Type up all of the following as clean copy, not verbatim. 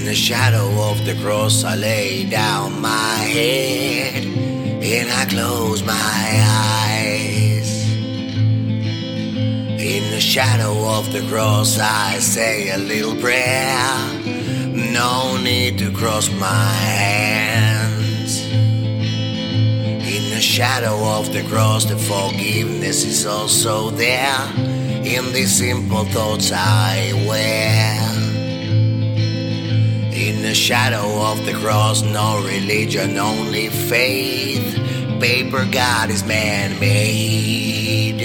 the shadow of the cross, I lay down my head and I close my eyes. In the shadow of the cross, I say a little prayer. No need to cross my hands. In the shadow of the cross, the forgiveness is also there. In these simple thoughts I wear. In the shadow of the cross, no religion, only faith. Paper God is man-made.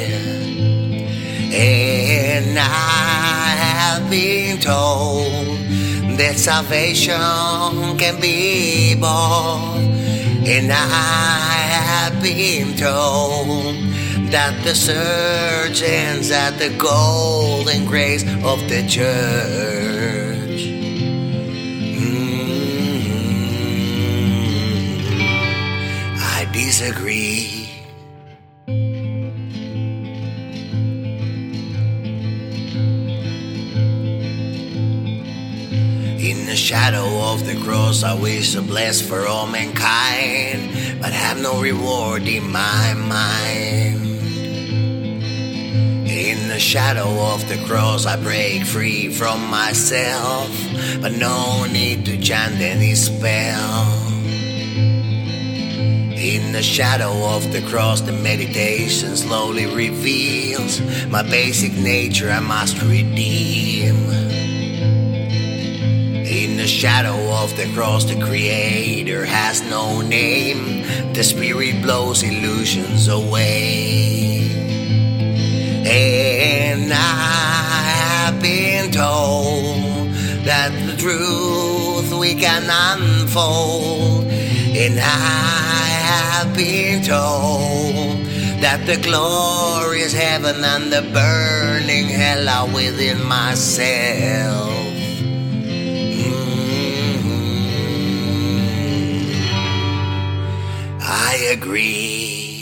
And I have been told that salvation can be bought. And I have been told that the search ends at the golden grace of the church. I disagree. In the shadow of the cross, I wish a blessing for all mankind, but have no reward in my mind. In the shadow of the cross, I break free from myself, but no need to chant any spell. In the shadow of the cross, the meditation slowly reveals my basic nature I must redeem. In the shadow of the cross, the Creator has no name. The Spirit blows illusions away. And I have been told that the truth we can unfold. And I have been told that the glorious heaven and the burning hell are within myself. I agree.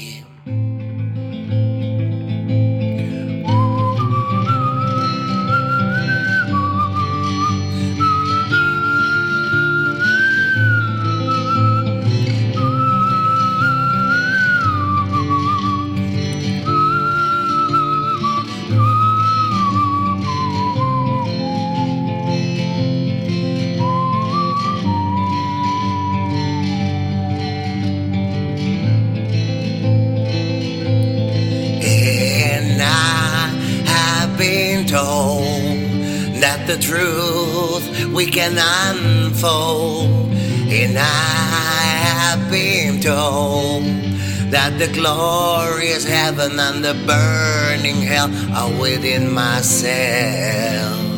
Told that the truth we can unfold. And I have been told that the glorious heaven and the burning hell are within myself.